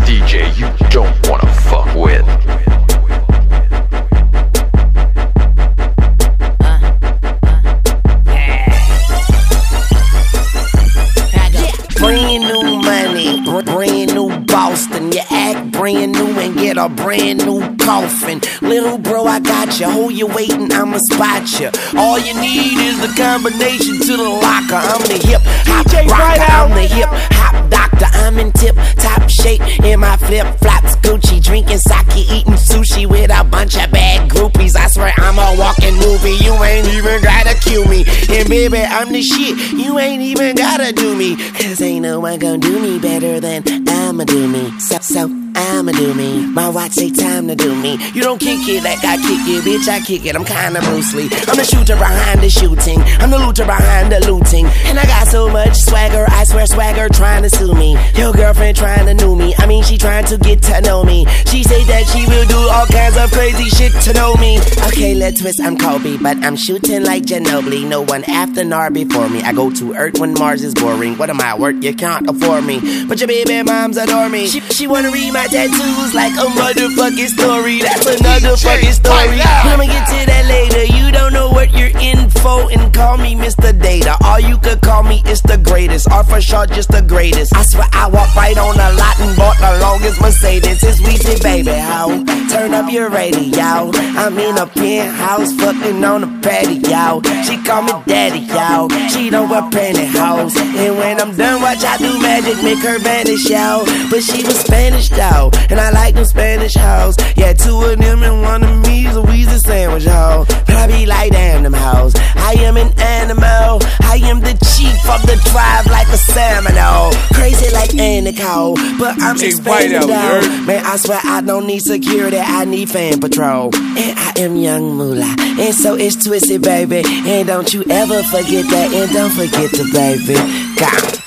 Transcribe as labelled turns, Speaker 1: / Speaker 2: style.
Speaker 1: DJ you don't wanna fuck with.
Speaker 2: Brand new money, brand new Boston. You act brand new and get a brand new coffin. Little bro, I got you. Hold you waiting, I'ma spot you. All you need is the combination to the locker. I'm the hip hop rocker. I'm the hip hop doctor. I'm in tip top shape in my flip flops, Gucci, drinking sake, eating sushi with a bunch of bad groupies. I swear I'm a walking movie. You ain't even gotta cue me. And baby, I'm the shit. You ain't even gotta do me. 'Cause ain't no one gon' do me better than I'ma do me. So I'ma do me. My watch say time to do me. You don't kick it like I kick it, bitch, I kick it. I'm kinda Bruce Lee. I'm the shooter behind the shooting. I'm the looter behind the looting. And I got so much swagger, I swear swagger trying to sue me. Your girlfriend trying to know me. I mean, she trying to get to know me. She say that she will do all kinds of crazy shit to know me. Okay, let's twist, I'm Kobe, but I'm shooting like Ginobili. No one after nor before me. I go to Earth when Mars is boring. What am I worth? You can't afford me. But your baby moms adore me. She wanna read my tattoos like a motherfucking story. That's another fucking story. I'ma get to that later. You don't know what you're in for, and call me Mr. Data. All you could call me is the greatest, or for sure just the greatest. I swear I walked right on the lot and bought the longest Mercedes. It's Weezy, baby, how? Turn up your radio. I'm in a penthouse, fucking on the patio. She call me daddy, yo. She don't wear pantyhose. And when I'm done, watch I do magic, make her vanish, yo. But she was Spanish, though, and I like them Spanish hoes. Yeah, two of them and one of me's a Weezy sandwich, ho. But I be like, damn them hoes. I am an animal. I am the chief of the tribe like a Seminole. Crazy like Anaco, but I'm expanding though. Man, I swear I don't need security, I need fan patrol. And I am young moolah, and so is Twisted, baby. And don't you ever forget that, and don't forget the baby. God.